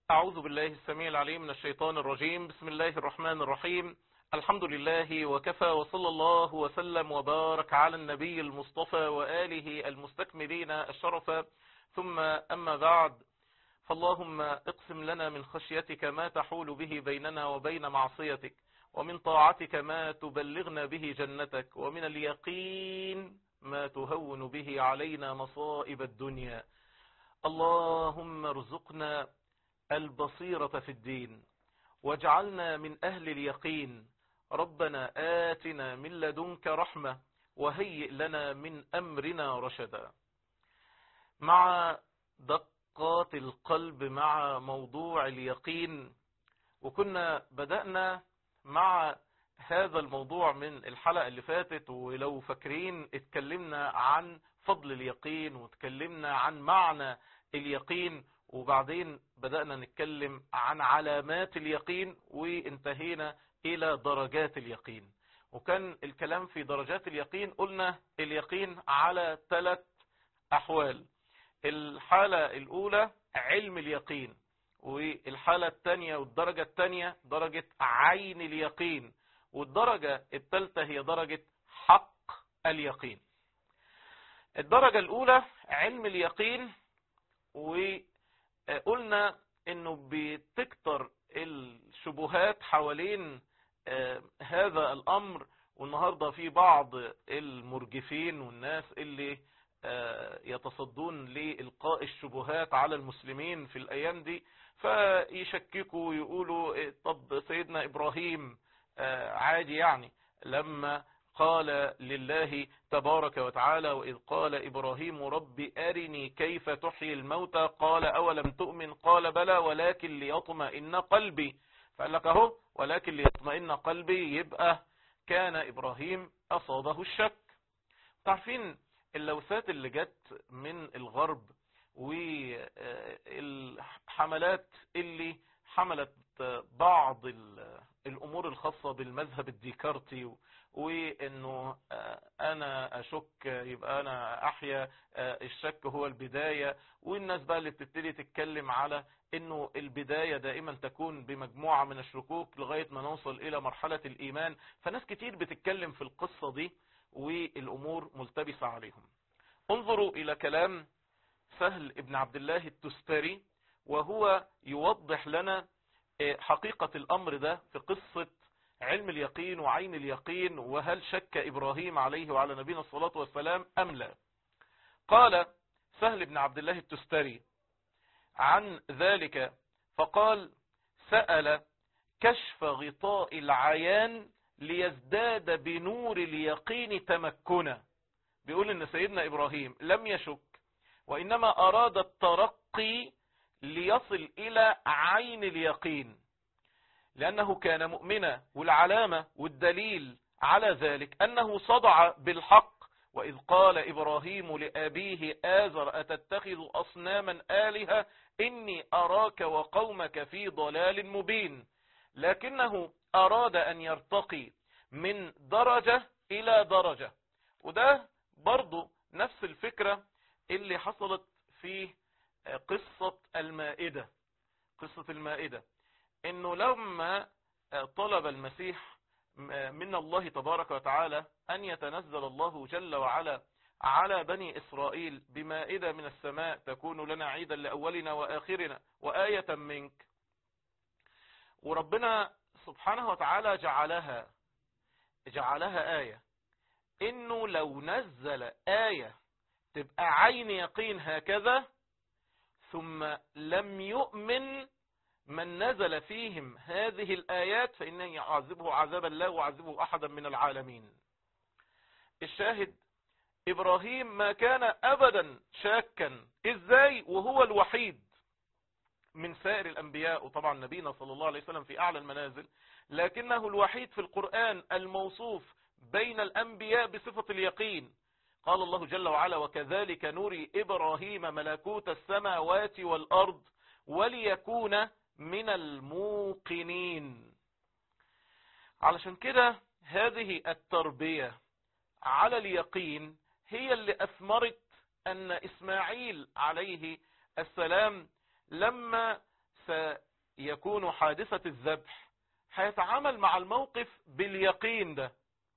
أعوذ بالله السميع العليم من الشيطان الرجيم. بسم الله الرحمن الرحيم. الحمد لله وكفى، وصلى الله وسلم وبارك على النبي المصطفى وآله المستكملين الشرف، ثم أما بعد، فاللهم اقسم لنا من خشيتك ما تحول به بيننا وبين معصيتك، ومن طاعتك ما تبلغنا به جنتك، ومن اليقين ما تهون به علينا مصائب الدنيا. اللهم ارزقنا البصيرة في الدين، واجعلنا من أهل اليقين. ربنا آتنا من لدنك رحمة، وهيئ لنا من أمرنا رشدا. مع دقات القلب مع موضوع اليقين، وكنا بدأنا مع هذا الموضوع من الحلقة اللي فاتت، ولو فاكرين اتكلمنا عن فضل اليقين واتكلمنا عن معنى اليقين، وبعدين بدأنا نتكلم عن علامات اليقين، وانتهينا إلى درجات اليقين. وكان الكلام في درجات اليقين، قلنا اليقين على 3 أحوال. الحالة الأولى علم اليقين، والحالة الثانية والدرجة الثانية درجة عين اليقين، والدرجة الثالثة هي درجة حق اليقين. الدرجة الأولى علم اليقين، وقلنا انه بتكتر الشبهات حوالين هذا الامر، والنهاردة في بعض المرجفين والناس اللي يتصدون لإلقاء الشبهات على المسلمين في الأيام دي، فيشككوا ويقولوا طب سيدنا إبراهيم عادي، يعني لما قال لله تبارك وتعالى: وإذ قال إبراهيم رب أرني كيف تحيي الموتى قال أولم تؤمن قال بلى ولكن ليطمئن قلبي. فقال لك اهو ولكن ليطمئن قلبي، يبقى كان إبراهيم أصابه الشك. تعرفين اللوثات اللي جت من الغرب والحملات اللي حملت بعض الأمور الخاصة بالمذهب الديكارتي، وانه انا اشك يبقى انا احيا، الشك هو البداية. والناس بقى اللي بتبتدي تتكلم على انه البداية دائما تكون بمجموعة من الشكوك لغاية ما نوصل الى مرحلة الايمان. فناس كتير بتتكلم في القصة دي والامور ملتبسة عليهم. انظروا الى كلام سهل ابن عبد الله التستري، وهو يوضح لنا حقيقة الامر ده في قصة علم اليقين وعين اليقين، وهل شك إبراهيم عليه وعلى نبينا الصلاة والسلام أم لا. قال سهل بن عبد الله التستري عن ذلك فقال: سأل كشف غطاء العيان ليزداد بنور اليقين تمكنا. بيقول ان سيدنا إبراهيم لم يشك، وإنما أراد الترقي ليصل إلى عين اليقين، لأنه كان مؤمنا. والعلامة والدليل على ذلك أنه صدع بالحق: وإذ قال إبراهيم لأبيه آزر أتتخذ أصناما آلهة إني أراك وقومك في ضلال مبين. لكنه أراد أن يرتقي من درجة إلى درجة. وده برضو نفس الفكرة اللي حصلت في قصة المائدة. قصة المائدة انه لما طلب المسيح من الله تبارك وتعالى ان يتنزل الله جل وعلا على بني اسرائيل بمائدة من السماء تكون لنا عيدا لاولنا واخرنا وآية منك، وربنا سبحانه وتعالى جعلها آية، انه لو نزل آية تبقى عين يقين هكذا ثم لم يؤمن من نزل فيهم هذه الآيات فإنه يعذبه عذابا لا يعذبه أحدا من العالمين. الشاهد إبراهيم ما كان أبدا شاكا. إزاي وهو الوحيد من سائر الأنبياء، وطبعا نبينا صلى الله عليه وسلم في أعلى المنازل، لكنه الوحيد في القرآن الموصوف بين الأنبياء بصفة اليقين. قال الله جل وعلا: وكذلك نري إبراهيم ملكوت السماوات والأرض وليكون من الموقنين. علشان كده هذه التربية على اليقين هي اللي أثمرت أن إسماعيل عليه السلام لما سيكون حادثة الذبح هيتعامل مع الموقف باليقين ده.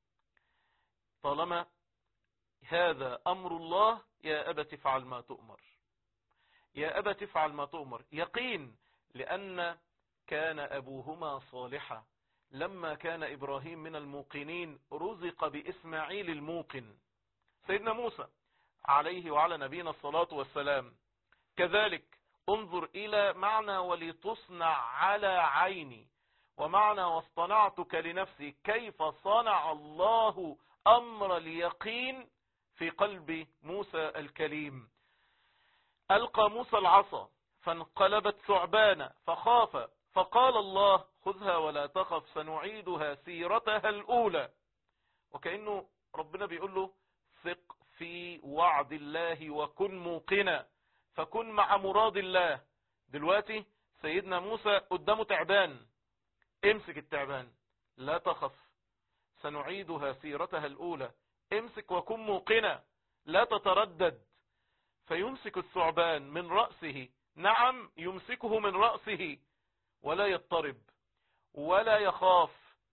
طالما هذا أمر الله يا أبت افعل ما تؤمر، يا أبت افعل ما تؤمر، يقين. لأن كان أبوهما صالحا، لما كان إبراهيم من الموقنين رزق بإسماعيل الموقن. سيدنا موسى عليه وعلى نبينا الصلاة والسلام كذلك. انظر إلى معنى ولتصنع على عيني، ومعنى واصطنعتك لنفسي، كيف صنع الله أمر اليقين في قلب موسى الكليم. ألقى موسى العصا فانقلبت ثعبانا فخاف، فقال الله خذها ولا تخف سنعيدها سيرتها الأولى. وكأنه ربنا بيقول له ثق في وعد الله وكن موقنا، فكن مع مراد الله. دلوقتي سيدنا موسى قدامه تعبان، امسك التعبان، لا تخف سنعيدها سيرتها الأولى، امسك وكن موقنا لا تتردد. فيمسك الثعبان من رأسه، نعم يمسكه من رأسه، ولا يضطرب ولا يخاف،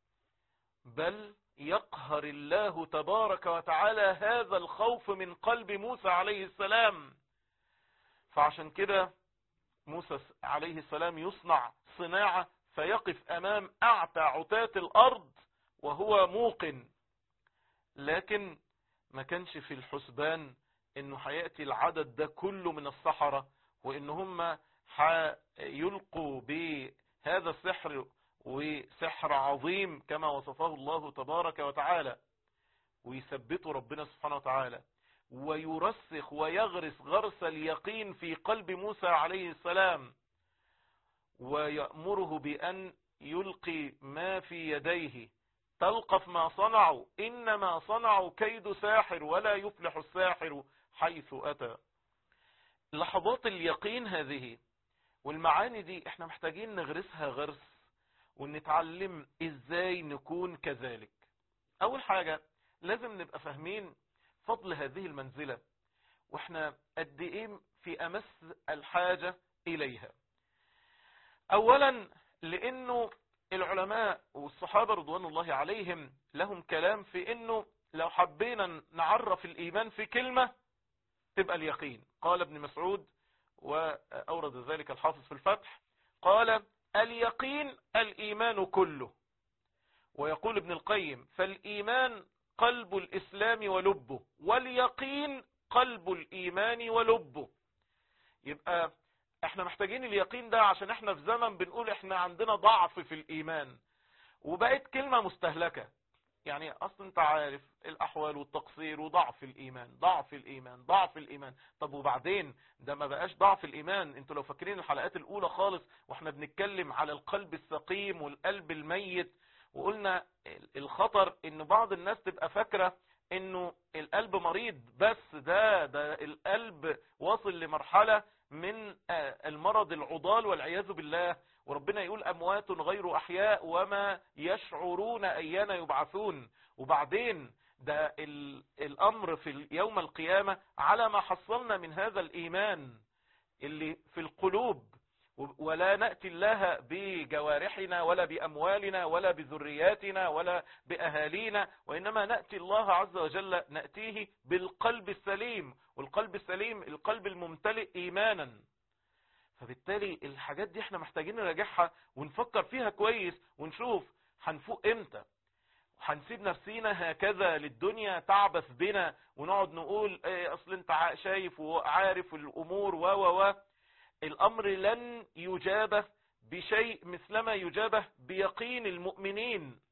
بل يقهر الله تبارك وتعالى هذا الخوف من قلب موسى عليه السلام. فعشان كده موسى عليه السلام يصنع صناعة فيقف أمام أعتى عتاة الأرض وهو موقن. لكن ما كانش في الحسبان انه هيأتي العدد ده كله من السحرة، وان هم هيلقوا بهذا السحر، وسحر عظيم كما وصفه الله تبارك وتعالى، ويثبتوا ربنا سبحانه وتعالى ويرسخ ويغرس غرس اليقين في قلب موسى عليه السلام، ويأمره بأن يلقي ما في يديه. تلقف ما صنعوا إنما صنعوا كيد ساحر ولا يفلح الساحر حيث أتى. لحظات اليقين هذه والمعاني دي احنا محتاجين نغرسها غرس، ونتعلم ازاي نكون كذلك. اول حاجة لازم نبقى فاهمين فضل هذه المنزلة، واحنا قد ايه في امس الحاجة اليها. اولا لانه العلماء والصحابة رضوان الله عليهم لهم كلام في انه لو حبينا نعرف الايمان في كلمة تبقى اليقين. قال ابن مسعود وأورد ذلك الحافظ في الفتح، قال اليقين الإيمان كله. ويقول ابن القيم فالإيمان قلب الإسلام ولبه، واليقين قلب الإيمان ولبه. يبقى احنا محتاجين اليقين ده عشان احنا في زمن بنقول احنا عندنا ضعف في الإيمان، وبقت كلمة مستهلكة. يعني اصلا انت عارف الاحوال والتقصير وضعف الايمان، ضعف الايمان، ضعف الايمان. طب وبعدين ده ما بقاش ضعف الايمان. انتوا لو فاكرين الحلقات الاولى خالص واحنا بنتكلم على القلب السقيم والقلب الميت، وقلنا الخطر ان بعض الناس تبقى فاكرة انه القلب مريض، بس ده القلب واصل لمرحلة من المرض العضال والعياذ بالله. وربنا يقول أموات غير أحياء وما يشعرون أيان يبعثون. وبعدين ده الأمر في يوم القيامة على ما حصلنا من هذا الإيمان اللي في القلوب. ولا نأتي الله بجوارحنا ولا بأموالنا ولا بذرياتنا ولا بأهالينا، وإنما نأتي الله عز وجل نأتيه بالقلب السليم، والقلب السليم القلب الممتلئ إيمانا. فبالتالي الحاجات دي احنا محتاجين نراجعها ونفكر فيها كويس، ونشوف هنفوق امتى. هنسيب نفسينا هكذا للدنيا تعبث بنا ونقعد نقول ايه اصل انت شايف وعارف الامور و الامر لن يجابه بشيء مثلما يجابه بيقين المؤمنين.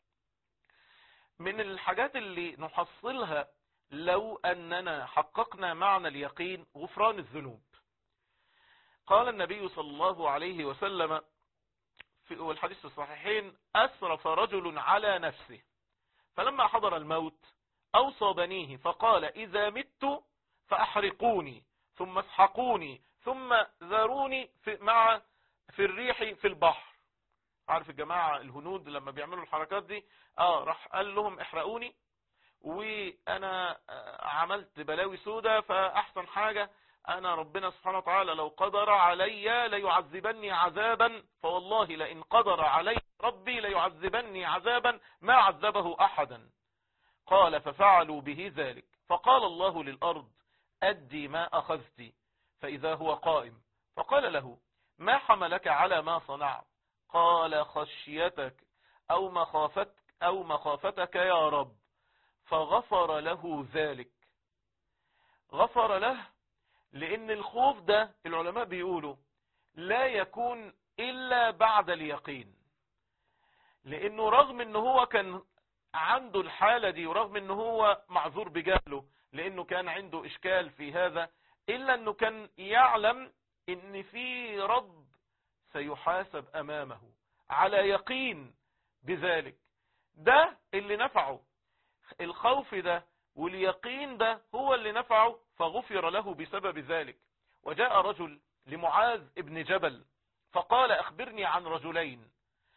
من الحاجات اللي نحصلها لو اننا حققنا معنى اليقين غفران الذنوب. قال النبي صلى الله عليه وسلم في الحديث الصحيحين أسرف رجل على نفسه فلما حضر الموت أوصى بنيه فقال إذا مت فأحرقوني ثم اسحقوني ثم ذروني في الريح في البحر. عارف الجماعة الهنود لما بيعملوا الحركات دي راح قال لهم احرقوني، وأنا عملت بلاوي سودة فأحسن حاجة انا ربنا سبحانه وتعالى لو قدر علي ليعذبني عذابا، فوالله لئن قدر علي ربي ليعذبني عذابا ما عذبه احدا. قال ففعلوا به ذلك، فقال الله للأرض أدي ما أخذت، فإذا هو قائم، فقال له ما حملك على ما صنعت؟ قال خشيتك أو مخافتك يا رب، فغفر له ذلك. غفر له لأن الخوف ده العلماء بيقولوا لا يكون إلا بعد اليقين، لأنه رغم أنه هو كان عنده الحالة دي، ورغم أنه هو معذور بجهله لأنه كان عنده إشكال في هذا، إلا أنه كان يعلم أن في رب سيحاسب أمامه على يقين بذلك. ده اللي نفعه، الخوف ده واليقين ده هو اللي نفعه، فغفر له بسبب ذلك. وجاء رجل لمعاذ ابن جبل فقال أخبرني عن رجلين،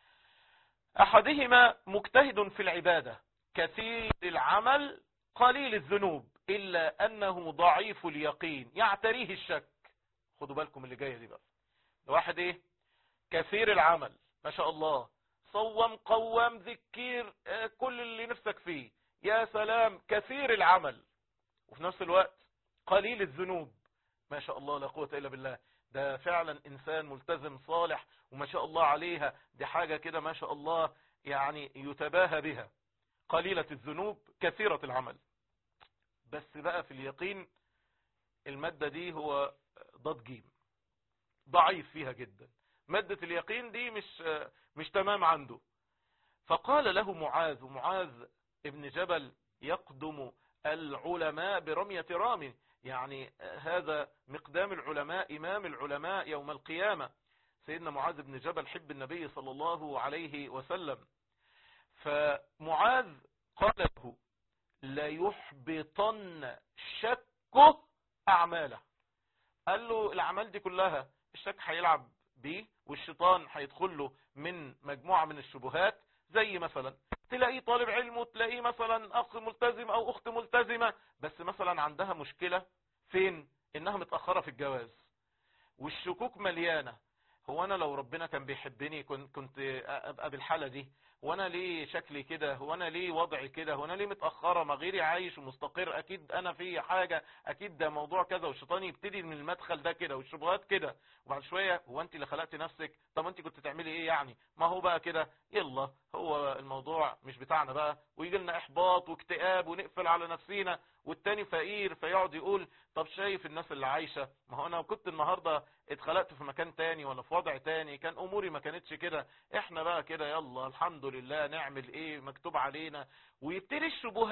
أحدهما مجتهد في العبادة كثير العمل قليل الذنوب إلا أنه ضعيف اليقين يعتريه الشك. خدوا بالكم اللي جاية دي بقى، واحد ايه كثير العمل ما شاء الله، صوم قوام ذكير كل اللي نفسك فيه، يا سلام كثير العمل، وفي نفس الوقت قليل الذنوب ما شاء الله لا قوة إلا بالله، ده فعلا إنسان ملتزم صالح وما شاء الله عليها، دي حاجة كده ما شاء الله يعني يتباهى بها. قليلة الذنوب كثيرة العمل. بس بقى في اليقين المادة دي هو ضاد جيم، ضعيف فيها جدا، مادة اليقين دي مش تمام عنده. فقال له معاذ، ومعاذ ابن جبل يقدم العلماء برمية رامي، يعني هذا مقدام العلماء إمام العلماء يوم القيامة، سيدنا معاذ بن جبل حب النبي صلى الله عليه وسلم. فمعاذ قال له ليحبطن شكه أعماله، قال له الأعمال دي كلها الشك هيلعب بيه، والشيطان هيدخل له من مجموعة من الشبهات، زي مثلا تلاقيه طالب علم وتلاقيه مثلا أخ ملتزم أو أخت ملتزمة، بس مثلا عندها مشكلة فين؟ إنها متأخرة في الجواز، والشكوك مليانة. هو أنا لو ربنا كان بيحبني كنت أبقى بالحالة دي؟ وانا ليه شكلي كده؟ هو انا ليه وضعي كده؟ هو انا ليه متأخرة؟ ما غيري عايش ومستقر، اكيد انا في حاجة، اكيد ده موضوع كذا. والشيطان يبتدي من المدخل ده كده والشبهات كده، وبعد شوية هو انت اللي خلقت نفسك؟ طب انت كنت تعملي ايه يعني؟ ما هو بقى كده يلا، هو الموضوع مش بتاعنا بقى، ويجي لنا احباط واكتئاب ونقفل على نفسينا. والتاني فقير فيقعد يقول طب شايف الناس اللي عايشة، ما هو انا كنت النهاردة اتخلقت في مكان تاني ولا في وضع تاني، كان اموري ما كانتش كده، احنا بقى كده يلا الحمد لله، نعمل ايه مكتوب علينا. ويبتدي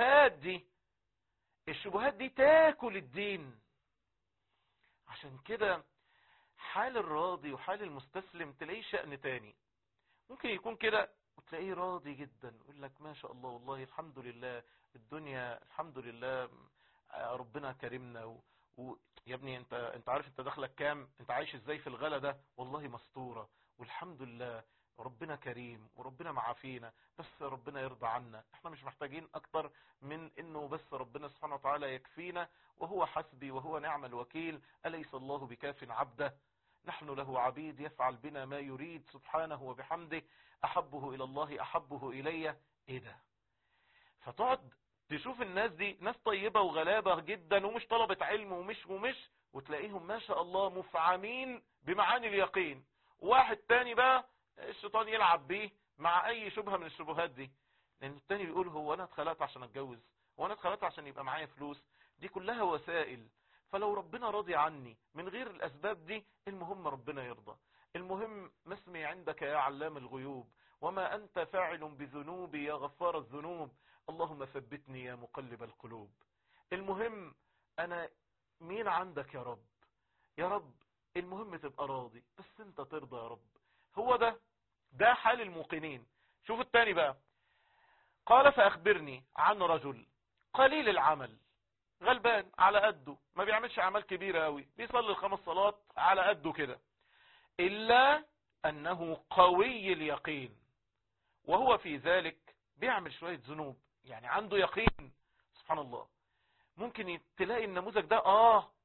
الشبهات دي تاكل الدين. عشان كده حال الراضي وحال المستسلم تلاقيه شأن تاني، ممكن يكون كده وتلاقيه راضي جدا، يقول لك ما شاء الله والله الحمد لله، الدنيا الحمد لله ربنا كرمنا يا ابني انت عارف انت دخلك كام؟ انت عايش ازاي في الغلا ده؟ والله مستورة والحمد لله، ربنا كريم وربنا معافينا، بس ربنا يرضى عنا، احنا مش محتاجين اكتر من انه بس ربنا سبحانه وتعالى يكفينا، وهو حسبي وهو نعم الوكيل، أليس الله بكاف عبده؟ نحن له عبيد يفعل بنا ما يريد سبحانه وبحمده، أحبه إلى الله أحبه إلي. إيه ده؟ فتقعد تشوف الناس دي ناس طيبة وغلابة جدا ومش طلبة علم ومش وتلاقيهم ما شاء الله مفعمين بمعاني اليقين. واحد تاني بقى الشيطان يلعب بيه مع أي شبهة من الشبهات دي، لأن التاني بيقول هو أنا اتخلقت عشان أتجوز؟ هو أنا اتخلقت عشان يبقى معايا فلوس؟ دي كلها وسائل، فلو ربنا راضي عني من غير الأسباب دي، المهم ربنا يرضى، المهم ما اسمي عندك يا علام الغيوب، وما أنت فاعل بذنوبي يا غفار الذنوب، اللهم ثبتني يا مقلب القلوب. المهم أنا مين عندك يا رب؟ يا رب المهم تبقى راضي، بس انت ترضى يا رب. هو ده حال الموقنين. شوف التاني بقى، قال فأخبرني عن رجل قليل العمل، غلبان على قده، ما بيعملش اعمال كبيرة قوي، بيصلي الخمس صلات على قده كده، إلا أنه قوي اليقين، وهو في ذلك بيعمل شوية ذنوب، يعني عنده يقين. سبحان الله، ممكن تلاقي النموذج ده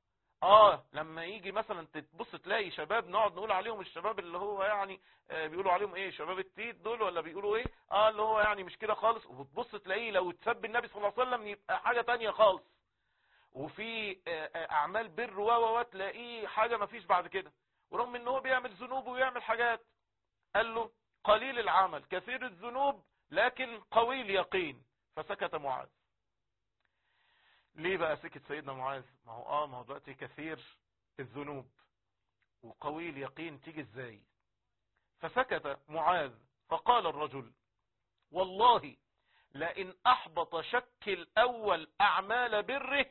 لما يجي مثلا تبص تلاقي شباب نقعد نقول عليهم الشباب اللي هو يعني بيقولوا عليهم ايه، شباب التيت دول ولا بيقولوا ايه، اللي هو يعني مش كده خالص، وتبص تلاقيه لو تسب النبي صلى الله عليه وسلم يبقى حاجة تانية خالص، وفي اعمال بر تلاقيه حاجة ما فيش بعد كده، ورغم ان هو بيعمل ذنوب ويعمل حاجات. قال له قليل العمل كثير الذنوب لكن قوي اليقين. فسكت معاذ. ليه بقى سكت سيدنا معاذ؟ ما هو دلوقتي كثير الذنوب وقوي اليقين تيجي ازاي؟ فسكت معاذ. فقال الرجل والله لئن احبط شك الاول اعمال بره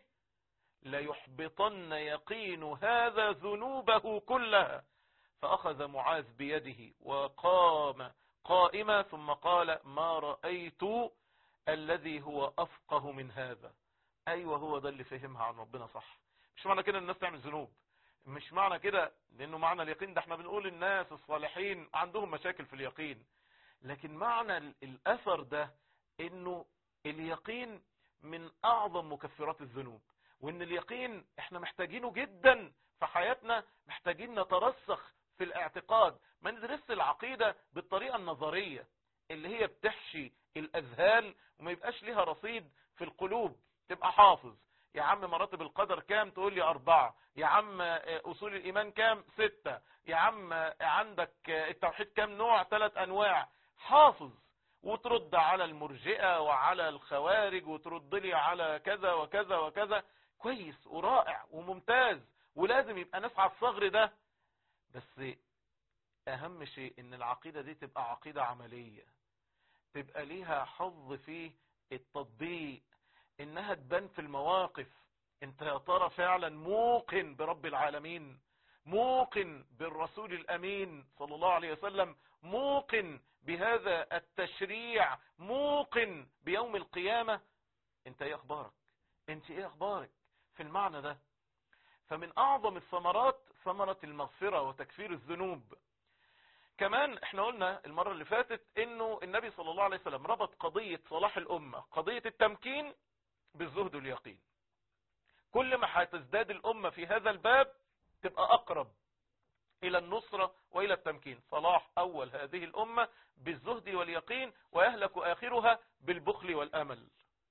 ليحبطن يقين هذا ذنوبه كلها. فاخذ معاذ بيده وقام قائما ثم قال ما رأيت الذي هو افقه من هذا. ايوه هو ده اللي فهمها عن ربنا صح. مش معنى كده الناس تعمل ذنوب، مش معنى كده، لانه معنى اليقين ده احنا بنقول الناس الصالحين عندهم مشاكل في اليقين، لكن معنى الاثر ده انه اليقين من اعظم مكفرات الذنوب، وان اليقين احنا محتاجينه جدا في حياتنا، محتاجين نترسخ في الاعتقاد، ما ندرس العقيدة بالطريقة النظرية اللي هي بتحشي الاذهان وما يبقاش ليها رصيد في القلوب. تبقى حافظ يا عم مراتب القدر كام، تقول لي 4، يا عم اصول الايمان كام، 6، يا عم عندك التوحيد كام نوع، 3 انواع، حافظ، وترد على المرجئة وعلى الخوارج وترد لي على كذا وكذا وكذا، كويس ورائع وممتاز، ولازم يبقى نسعى الصغر ده. بس اهم شيء ان العقيدة دي تبقى عقيدة عملية، تبقى ليها حظ في التطبيق، انها تبان في المواقف. انت يا ترى فعلا موقن برب العالمين، موقن بالرسول الامين صلى الله عليه وسلم، موقن بهذا التشريع، موقن بيوم القيامة؟ انت ايه اخبارك؟ انت ايه اخبارك في المعنى ده؟ فمن اعظم الثمرات ثمرة المغفرة وتكفير الذنوب. كمان احنا قلنا المرة اللي فاتت انه النبي صلى الله عليه وسلم ربط قضية صلاح الامة، قضية التمكين، بالزهد واليقين. كل ما هتزداد الامة في هذا الباب تبقى اقرب الى النصرة والى التمكين. صلاح اول هذه الامة بالزهد واليقين، ويهلك اخرها بالبخل والامل.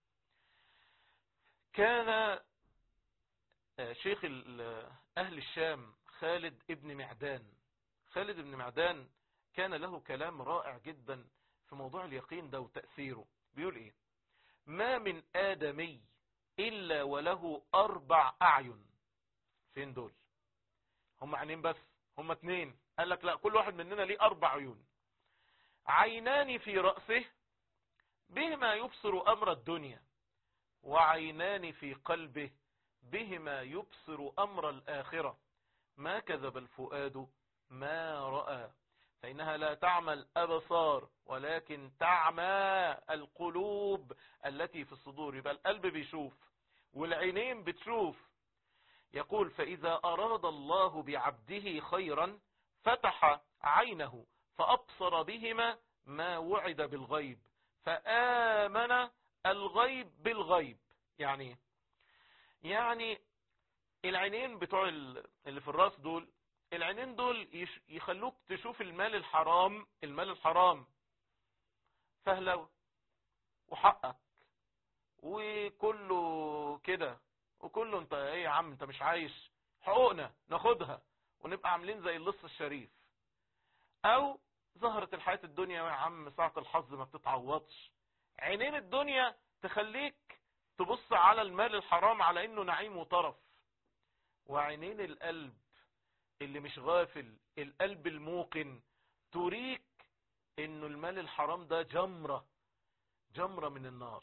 كان شيخ اهل الشام خالد ابن معدان، خالد ابن معدان كان له كلام رائع جدا في موضوع اليقين ده وتأثيره. بيقول ايه؟ ما من آدمي إلا وله 4 أعين. فين دول؟ هم عينين بس؟ هم 2؟ قال لك لا، كل واحد مننا ليه 4 عيون. عينان في رأسه بهما يبصر أمر الدنيا، وعينان في قلبه بهما يبصر أمر الآخرة. ما كذب الفؤاد ما رأى، فإنها لا تعمى الأبصار ولكن تعمى القلوب التي في الصدور. يبقى القلب بيشوف والعينين بتشوف. يقول فإذا أراد الله بعبده خيرا فتح عينه فأبصر بهما ما وعد بالغيب فآمن الغيب بالغيب. يعني العينين بتوع اللي في الراس دول، العينين دول يخلوك تشوف المال الحرام، المال الحرام فهلوة وحقك وكله كده، وكله انت ايه يا عم، انت مش عايش، حقوقنا ناخدها ونبقى عاملين زي اللص الشريف. او ظهرت الحياة الدنيا يا عم ساعة الحظ ما بتتعوضش. عينين الدنيا تخليك تبص على المال الحرام على انه نعيم وطرف، وعينين القلب اللي مش غافل، القلب الموقن، تريك انه المال الحرام ده جمرة من النار.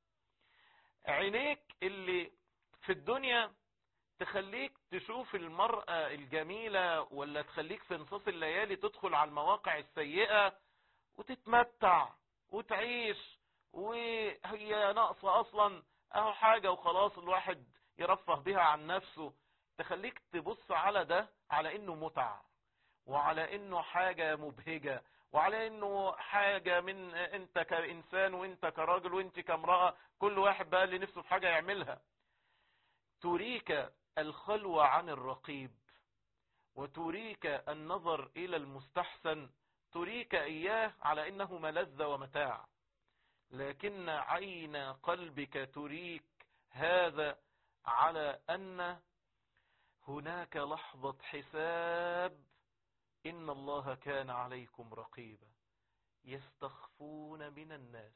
عينيك اللي في الدنيا تخليك تشوف المرأة الجميلة، ولا تخليك في نصاص الليالي تدخل على المواقع السيئة وتتمتع وتعيش، وهي ناقصة اصلا اهو حاجة وخلاص الواحد يرفه بها عن نفسه. تخليك تبص على ده على انه متع، وعلى انه حاجة مبهجة، وعلى انه حاجة من انت كإنسان وانت كراجل وانت كامرأة، كل واحد بقى اللي نفسه في حاجة يعملها. تريك الخلوة عن الرقيب، وتريك النظر إلى المستحسن، تريك إياه على إنه ملذ ومتاع، لكن عين قلبك تريك هذا على أن هناك لحظة حساب، إن الله كان عليكم رقيبا. يستخفون من الناس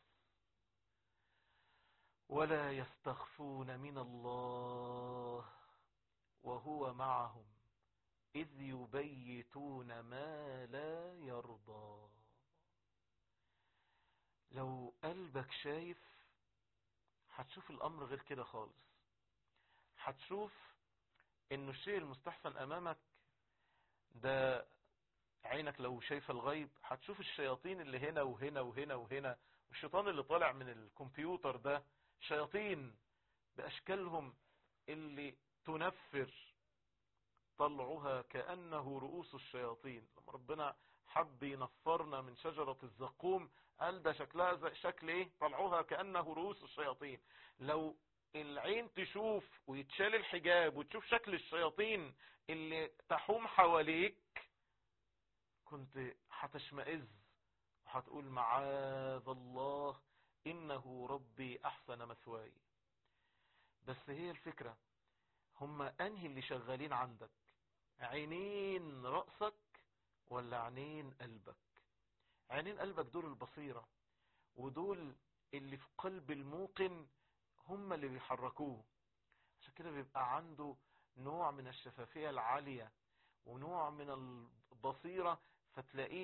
ولا يستخفون من الله وهو معهم إذ يبيتون ما لا يرضى. لو قلبك شايف هتشوف الأمر غير كده خالص. هتشوف إنه الشيء المستحسن أمامك ده، عينك لو شايف الغيب هتشوف الشياطين اللي هنا وهنا وهنا وهنا، والشيطان اللي طالع من الكمبيوتر ده شياطين بأشكالهم اللي تنفر، طلعها كأنه رؤوس الشياطين. لما ربنا حب ينفرنا من شجرة الزقوم قال ده شكلها شكل ايه؟ طلعوها كأنه رؤوس الشياطين. لو العين تشوف ويتشال الحجاب وتشوف شكل الشياطين اللي تحوم حواليك كنت هتشمئز وهتقول معاذ الله إنه ربي أحسن مثواي. بس هي الفكرة، هم أنهي اللي شغالين عندك؟ عينين رأسك ولا عينين قلبك؟ عينين قلبك دول البصيرة، ودول اللي في قلب الموقن هم اللي بيحركوه. عشان كده بيبقى عنده نوع من الشفافية العالية ونوع من البصيرة، فتلاقيه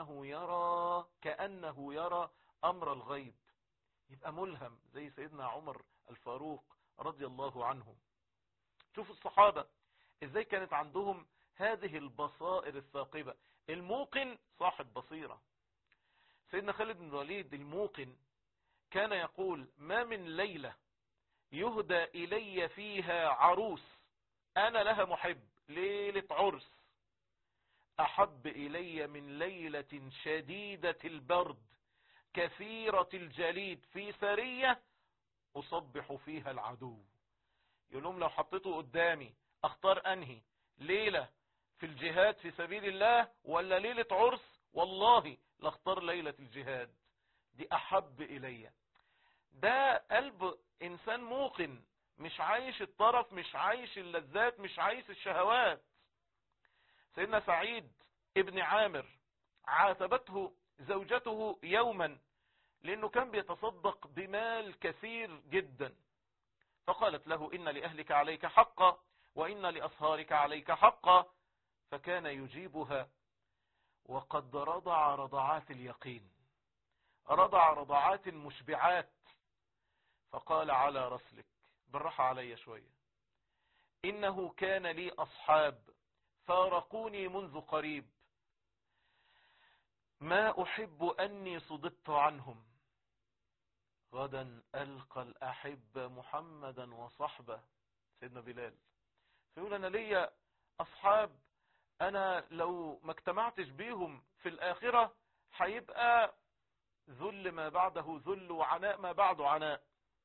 كأنه يرى أمر الغيب، يبقى ملهم زي سيدنا عمر الفاروق رضي الله عنه. شوف الصحابة ازاي كانت عندهم هذه البصائر الثاقبة. الموقن صاحب بصيرة. سيدنا خالد بن الوليد الموقن كان يقول ما من ليلة يهدى إلي فيها عروس أنا لها محب، ليلة عرس، أحب إلي من ليلة شديدة البرد كثيرة الجليد في سرية أصبح فيها العدو. يقول لهم لو حطيته قدامي اختار انهي ليلة في الجهاد في سبيل الله ولا ليلة عرس؟ والله لاختار ليلة الجهاد، دي احب الي. ده قلب انسان موقن، مش عايش الطرف، مش عايش اللذات، مش عايش الشهوات. سيدنا سعيد ابن عامر عاتبته زوجته يوما لانه كان بيتصدق بمال كثير جدا، فقالت له إن لأهلك عليك حقا وإن لأصهارك عليك حقا، فكان يجيبها وقد رضع رضعات اليقين، رضع رضعات المشبعات، فقال على رسلك بالراحة علي شوية، إنه كان لي أصحاب فارقوني منذ قريب ما أحب أني صددت عنهم، غدا ألقى الأحب محمدا وصحبه. سيدنا بلال فيقول أنا ليا أصحاب أنا لو ما اجتمعتش بيهم في الآخرة هيبقى ذل ما بعده ذل وعناء ما بعده عناء.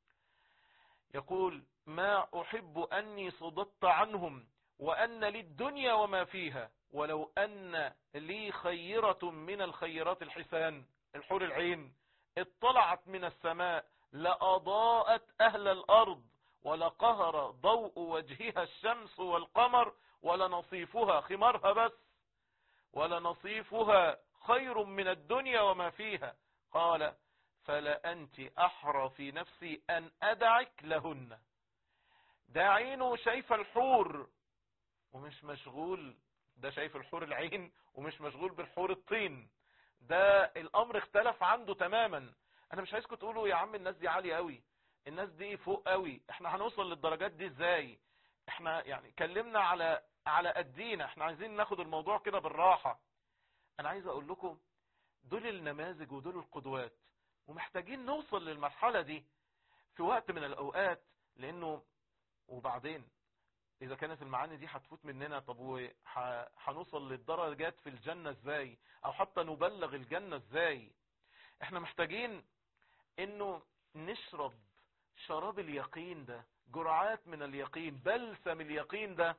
يقول ما أحب أني صددت عنهم وأن لي الدنيا وما فيها ولو أن لي خيرة من الخيرات الحسان الحور العين اطلعت من السماء لأضاءت أهل الأرض ولقهر ضوء وجهها الشمس والقمر ولنصيفها خمارها بس ولنصيفها خير من الدنيا وما فيها. قال فلا أنت أحرى في نفسي أن أدعك لهن. ده عينه شايف الحور ومش مشغول، ده شايف الحور العين ومش مشغول بالحور الطين. ده الأمر اختلف عنده تماما. أنا مش عايزكم تقولوا يا عم الناس دي عالية قوي، الناس دي فوق قوي، احنا هنوصل للدرجات دي ازاي؟ احنا يعني كلمنا على قدينا، احنا عايزين ناخد الموضوع كده بالراحة. انا عايز اقول لكم دول النماذج ودول القدوات، ومحتاجين نوصل للمرحلة دي في وقت من الاوقات، لانه وبعدين اذا كانت المعاني دي هتفوت مننا، طب وهنوصل للدرجات في الجنة ازاي؟ او حتى نبلغ الجنة ازاي؟ احنا محتاجين انه نشرب شراب اليقين ده جرعات من اليقين، بلسم اليقين ده،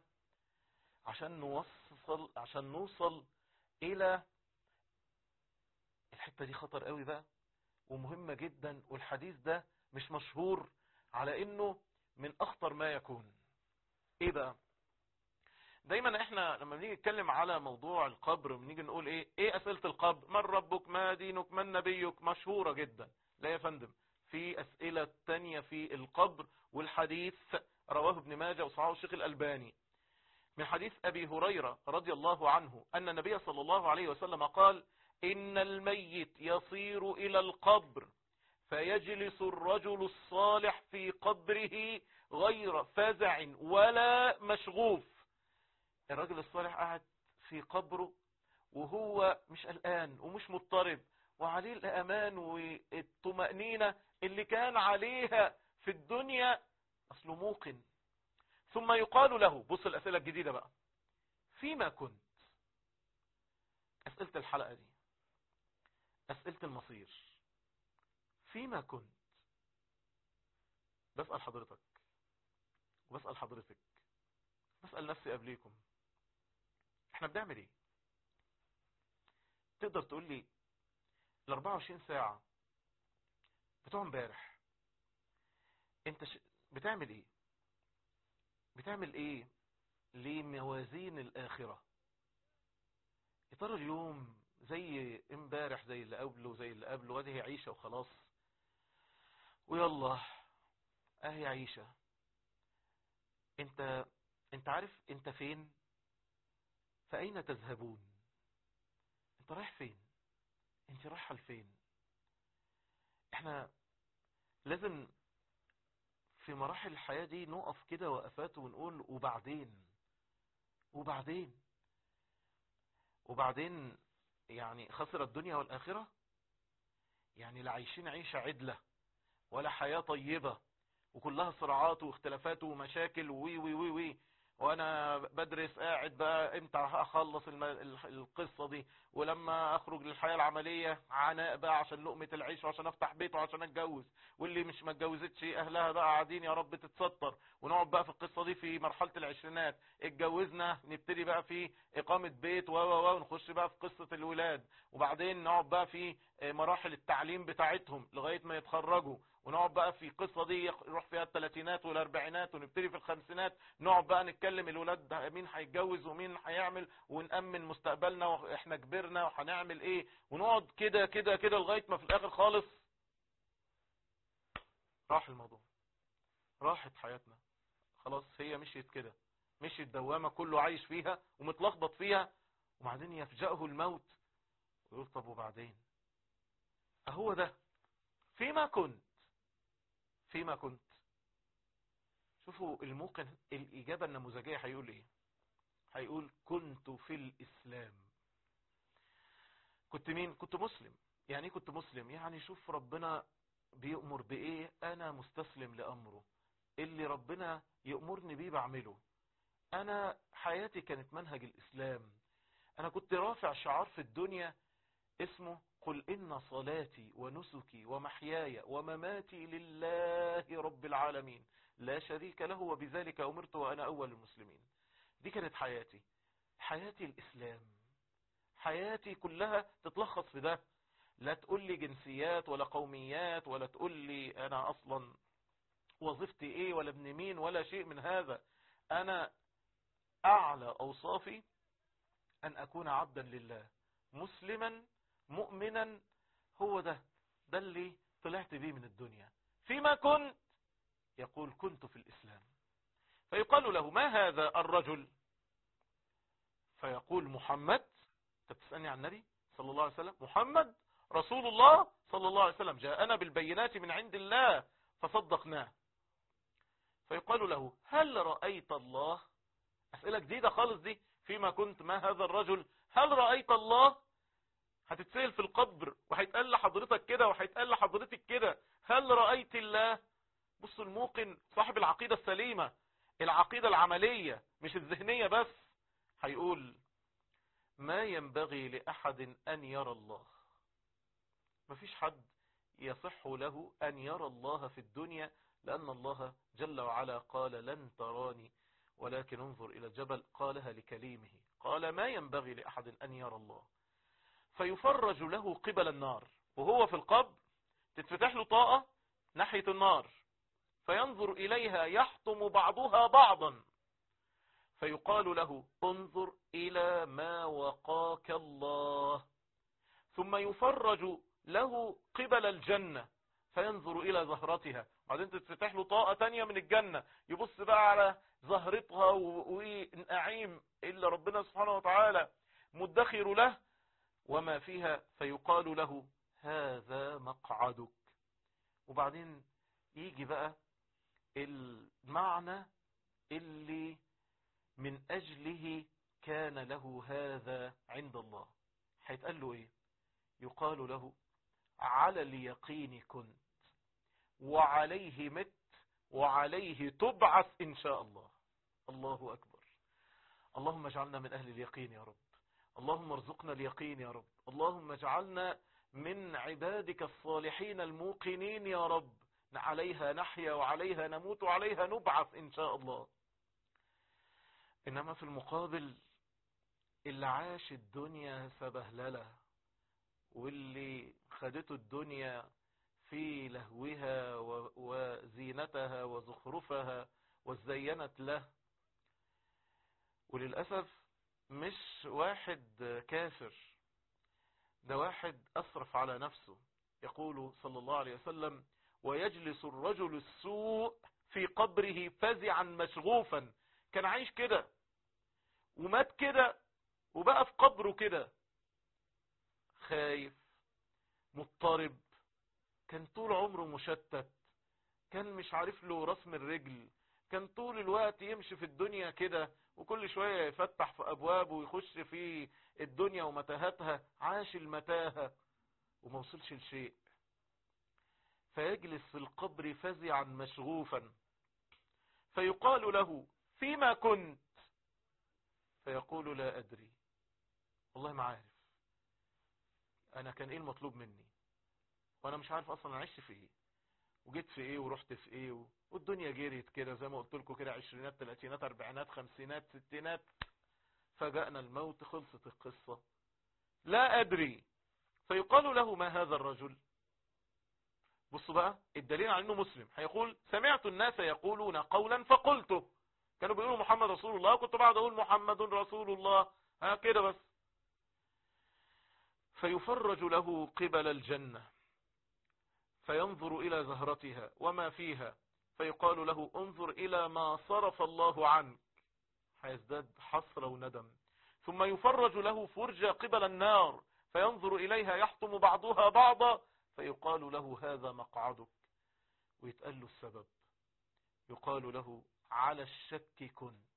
عشان نوصل الى الحتة دي. خطر قوي بقى ومهمة جدا، والحديث ده مش مشهور على انه من اخطر ما يكون. ايه بقى؟ دايما احنا لما بنيجي نتكلم على موضوع القبر بنيجي نقول ايه اسئلة القبر؟ من ربك، ما دينك، من نبيك، مشهورة جدا. لا يا فندم، في اسئلة تانية في القبر، والحديث رواه ابن ماجه وصححه الشيخ الألباني من حديث ابي هريرة رضي الله عنه ان النبي صلى الله عليه وسلم قال: ان الميت يصير الى القبر فيجلس الرجل الصالح في قبره غير فزع ولا مشغوف. الرجل الصالح قاعد في قبره وهو مش قلقان ومش مضطرب، وعليه الأمان والطمأنينة اللي كان عليها في الدنيا، أصله موقن. ثم يقال له، بص الأسئلة الجديدة بقى: فيما كنت؟ أسئلة الحلقة دي، أسئلة المصير. فيما كنت؟ بسأل حضرتك وبسأل حضرتك، بسأل نفسي قبليكم، احنا بنعمل ايه؟ تقدر تقول لي ال 24 ساعة بتوع امبارح انت بتعمل ايه؟ بتعمل ايه لموازين الآخرة؟ يا ترى اليوم زي امبارح، زي اللي قبله، زي اللي قبله، وهذه عيشة وخلاص، ويلا اهي عيشة. انت عارف انت فين؟ فأين تذهبون؟ انت رايح فين؟ انت رايحة لفين؟ احنا لازم في مراحل الحياة دي نقف كده وقفات ونقول وبعدين يعني خسر الدنيا والآخرة؟ يعني لا عايشين عيشة عدلة ولا حياة طيبة، وكلها صراعات واختلافات ومشاكل وي وي وي وي، وانا بدرس قاعد بقى امتى هخلص القصة دي، ولما اخرج للحياة العملية عناء بقى عشان لقمة العيش وعشان افتح بيت وعشان اتجوز، واللي مش ما اتجوزتش اهلها بقى قاعدين يا رب تتستر، ونقعد بقى في القصة دي في مرحلة العشرينات. اتجوزنا نبتدي بقى في اقامة بيت ونخش بقى في قصة الولاد، وبعدين نقعد بقى في مراحل التعليم بتاعتهم لغاية ما يتخرجوا، ونقعد بقى في القصة دي يروح فيها الثلاثينات والاربعينات، ونبتدي في الخمسينات نقعد بقى نتكلم الولاد مين هيتجوز ومين هيعمل، ونأمن مستقبلنا واحنا كبرنا وهنعمل ايه، ونقعد كده كده كده لغاية ما في الاخر خالص راح الموضوع، راحت حياتنا خلاص. هي مشيت كده، مشيت دوامة كله عايش فيها ومتلخبط فيها، وبعدين يفجأه الموت ويقول طب وبعدين؟ اهو ده فيما كنت. شوفوا الموقن، الإجابة النموذجية هيقول ايه؟ هيقول كنت في الإسلام. كنت مين؟ كنت مسلم. يعني ايه كنت مسلم؟ يعني شوف ربنا بيأمر بإيه أنا مستسلم لأمره، اللي ربنا يأمرني بيه بعمله. أنا حياتي كانت منهج الإسلام. أنا كنت رافع شعار في الدنيا اسمه قل إن صلاتي ونسكي ومحياي ومماتي لله رب العالمين لا شريك له وبذلك أمرت وأنا أول المسلمين. دي كانت حياتي الإسلام. حياتي كلها تتلخص في ده. لا تقول لي جنسيات ولا قوميات، ولا تقول لي أنا أصلا وظيفتي إيه ولا ابن مين ولا شيء من هذا. أنا أعلى أوصافي أن أكون عبدا لله مسلما مؤمنا. هو ده اللي طلعت بيه من الدنيا. فيما كنت؟ يقول كنت في الإسلام. فيقال له ما هذا الرجل؟ فيقول محمد. انت بتسألني عن النبي صلى الله عليه وسلم؟ محمد رسول الله صلى الله عليه وسلم جاءنا بالبينات من عند الله فصدقناه. فيقال له هل رأيت الله؟ أسئلة جديدة خالص دي. فيما كنت ما هذا الرجل؟ هل رأيت الله؟ هتتسأل في القبر وهيتقال لحضرتك كده وهيتقال لحضرتك كده هل رأيت الله؟ بصوا الموقن صاحب العقيدة السليمة، العقيدة العملية مش الذهنية بس، هيقول ما ينبغي لأحد أن يرى الله. مفيش حد يصح له أن يرى الله في الدنيا لأن الله جل وعلا قال لن تراني ولكن انظر إلى الجبل، قالها لكليمه، قال ما ينبغي لأحد أن يرى الله. فيفرج له قبل النار، وهو في القبر تتفتح له طاقة ناحية النار، فينظر إليها يحطم بعضها بعضا، فيقال له انظر إلى ما وقاك الله. ثم يفرج له قبل الجنة، فينظر إلى زهرتها، بعدين تتفتح له طاقة تانية من الجنة، يبص بقى على زهرتها والنعيم إلا ربنا سبحانه وتعالى مدخر له وما فيها، فيقال له هذا مقعدك. وبعدين يجي بقى المعنى اللي من أجله كان له هذا عند الله. هيتقال له إيه؟ يقال له على اليقين كنت وعليه مت وعليه تبعث إن شاء الله. الله أكبر. اللهم اجعلنا من أهل اليقين يا رب، اللهم ارزقنا اليقين يا رب، اللهم اجعلنا من عبادك الصالحين الموقنين يا رب، عليها نحيا وعليها نموت وعليها نبعث إن شاء الله. إنما في المقابل اللي عاش الدنيا سبهللة، واللي خدته الدنيا في لهوها وزينتها وزخرفها وزينت له، وللأسف مش واحد كافر، ده واحد أسرف على نفسه. يقول صلى الله عليه وسلم ويجلس الرجل السوء في قبره فزعا مشغوفا، كان عايش كده ومات كده وبقى في قبره كده خايف مضطرب، كان طول عمره مشتت، كان مش عارف له راس من رجل، كان طول الوقت يمشي في الدنيا كده وكل شوية يفتح في أبواب ويخش في الدنيا ومتاهتها، عاش المتاهة وما وصلش لشيء، فيجلس في القبر فزعا مشغوفا، فيقال له فيما كنت؟ فيقول لا أدري، والله ما عارف أنا كان إيه المطلوب مني، وأنا مش عارف أصلا عشت في إيه وجيت في إيه ورحت في إيه، والدنيا جريت كده زي ما قلت لكم كده، عشرينات تلاتينات أربعينات خمسينات ستينات، فجأنا الموت، خلصت القصة، لا أدري. فيقال له ما هذا الرجل؟ بصوا بقى الدليل على انه مسلم، هيقول سمعت الناس يقولون قولا فقلته، كانوا بيقولوا محمد رسول الله كنت بعد اقول محمد رسول الله، كده بس. فيفرج له قبل الجنة، فينظر الى زهرتها وما فيها، فيقال له انظر الى ما صرف الله عنك، هيزداد حسرة وندم. ثم يفرج له فرجة قبل النار، فينظر اليها يحطم بعضها بعضا، فيقال له هذا مقعدك، ويتقال له السبب، يقال له على الشك كنت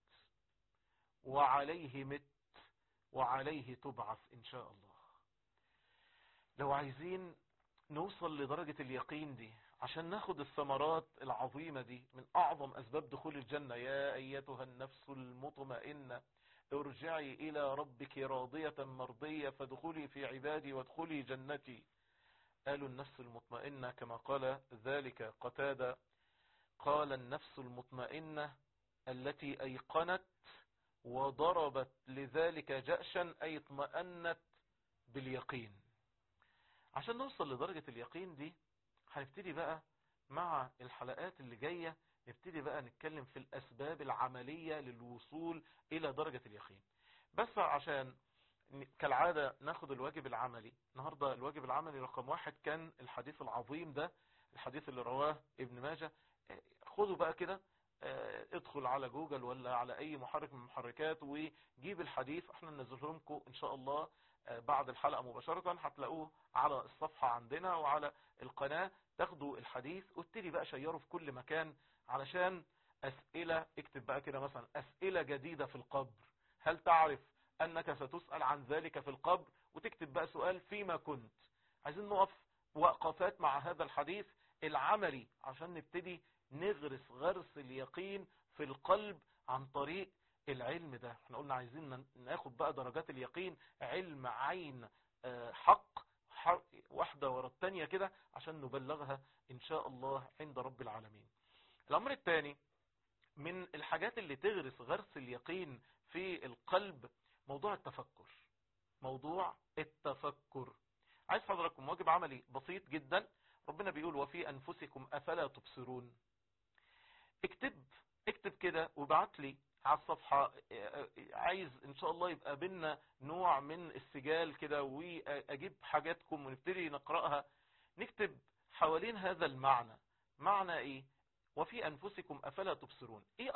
وعليه مت وعليه تبعث إن شاء الله. لو عايزين نوصل لدرجة اليقين دي عشان ناخد الثمرات العظيمة دي من أعظم أسباب دخول الجنة، يا أيتها النفس المطمئنة ارجعي إلى ربك راضية مرضية فادخلي في عبادي وادخلي جنتي. قالوا النفس المطمئنة كما قال ذلك قتادة، قال النفس المطمئنة التي أيقنت وضربت لذلك جأشا، أي اطمأنت باليقين. عشان نوصل لدرجة اليقين دي هنبتدي بقى مع الحلقات اللي جاية، نبتدي بقى نتكلم في الأسباب العملية للوصول إلى درجة اليقين. بس عشان كالعادة ناخد الواجب العملي النهاردة. الواجب العملي رقم 1 كان الحديث العظيم ده، الحديث اللي رواه ابن ماجه. خدوا بقى كده، ادخل على جوجل ولا على اي محرك من المحركات وجيب الحديث، احنا ننزله لكم ان شاء الله بعد الحلقة مباشرة، هتلاقوه على الصفحة عندنا وعلى القناة. تاخدوا الحديث وابتدي بقى شيره في كل مكان، علشان اسئلة، اكتب بقى كده مثلا اسئلة جديدة في القبر، هل تعرف انك ستسأل عن ذلك في القبر؟ وتكتب بقى سؤال فيما كنت. عايزين نقف وقفات مع هذا الحديث العملي عشان نبتدي نغرس غرس اليقين في القلب عن طريق العلم ده. احنا قلنا عايزين ناخد بقى درجات اليقين، علم عين حق واحدة ورا التانية كده، عشان نبلغها ان شاء الله عند رب العالمين. الأمر الثاني من الحاجات اللي تغرس غرس اليقين في القلب موضوع التفكر. موضوع التفكر. عايز حضراتكم واجب عملي بسيط جدا. ربنا بيقول وفي أنفسكم أفلا تبصرون. اكتب كده وابعت لي على الصفحة. عايز ان شاء الله يبقى بينا نوع من السجال كده، واجيب حاجاتكم ونبتدي نقرأها. نكتب حوالين هذا المعنى. معنى ايه؟ وفي انفسكم افلا تبصرون. ايه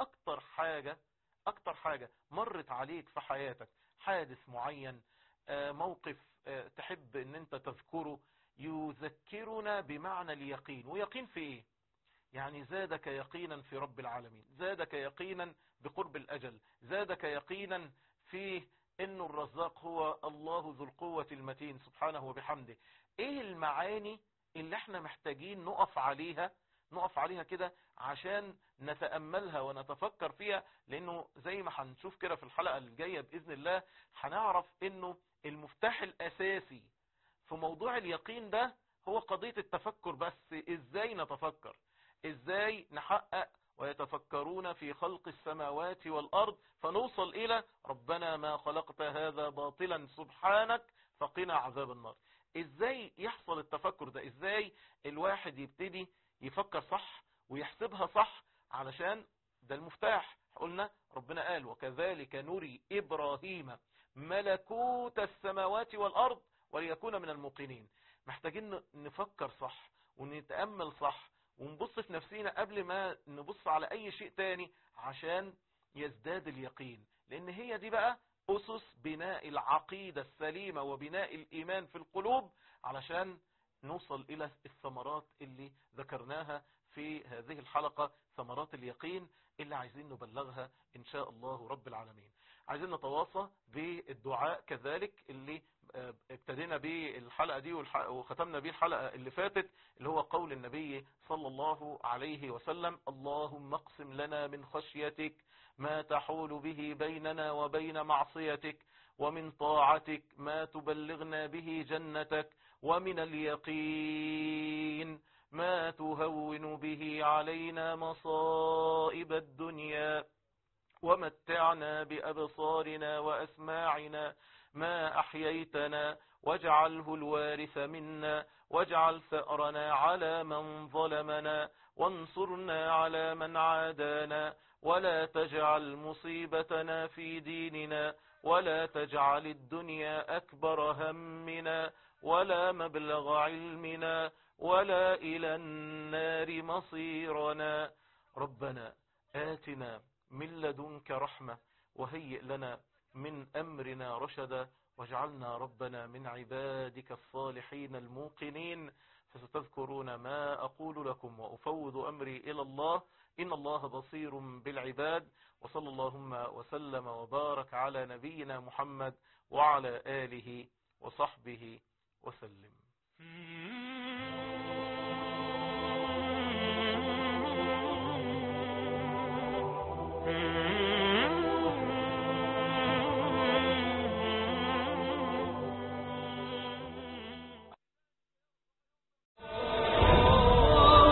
اكتر حاجة مرت عليك في حياتك؟ حادث معين، موقف تحب ان انت تذكره يذكرنا بمعنى اليقين. ويقين في ايه؟ يعني زادك يقينا في رب العالمين، زادك يقينا بقرب الأجل، زادك يقينا في إن الرزاق هو الله ذو القوة المتين سبحانه وبحمده. ايه المعاني اللي احنا محتاجين نقف عليها كده عشان نتأملها ونتفكر فيها؟ لانه زي ما هنشوف كده في الحلقة الجاية بإذن الله هنعرف انه المفتاح الأساسي في موضوع اليقين ده هو قضية التفكر. بس ازاي نتفكر؟ ازاي نحقق ويتفكرون في خلق السماوات والأرض فنوصل إلى ربنا ما خلقت هذا باطلا سبحانك فقنا عذاب النار. ازاي يحصل التفكر ده؟ ازاي الواحد يبتدي يفكر صح ويحسبها صح؟ علشان ده المفتاح. قلنا ربنا قال وكذلك نري إبراهيم ملكوت السماوات والأرض وليكون من الموقنين. محتاجين نفكر صح ونتأمل صح ونبص في نفسينا قبل ما نبص على اي شيء تاني عشان يزداد اليقين. لان هي دي بقى اسس بناء العقيدة السليمة وبناء الايمان في القلوب علشان نوصل الى الثمرات اللي ذكرناها في هذه الحلقة، ثمرات اليقين اللي عايزين نبلغها ان شاء الله رب العالمين. عايزين نتواصى بالدعاء كذلك اللي ابتدينا به الحلقة دي وختمنا به الحلقة اللي فاتت، اللي هو قول النبي صلى الله عليه وسلم اللهم اقسم لنا من خشيتك ما تحول به بيننا وبين معصيتك، ومن طاعتك ما تبلغنا به جنتك، ومن اليقين ما تهون به علينا مصائب الدنيا، ومتعنا بأبصارنا وأسماعنا ما أحييتنا، واجعله الوارث منا، واجعل ثأرنا على من ظلمنا، وانصرنا على من عادانا، ولا تجعل مصيبتنا في ديننا، ولا تجعل الدنيا أكبر همنا ولا مبلغ علمنا ولا إلى النار مصيرنا. ربنا آتنا من لدنك رحمة وهيئ لنا من أمرنا رشدا، واجعلنا ربنا من عبادك الصالحين الموقنين. فستذكرون ما أقول لكم وأفوض أمري إلى الله، إن الله بصير بالعباد. وصلى اللهم وسلم وبارك على نبينا محمد وعلى آله وصحبه وسلم.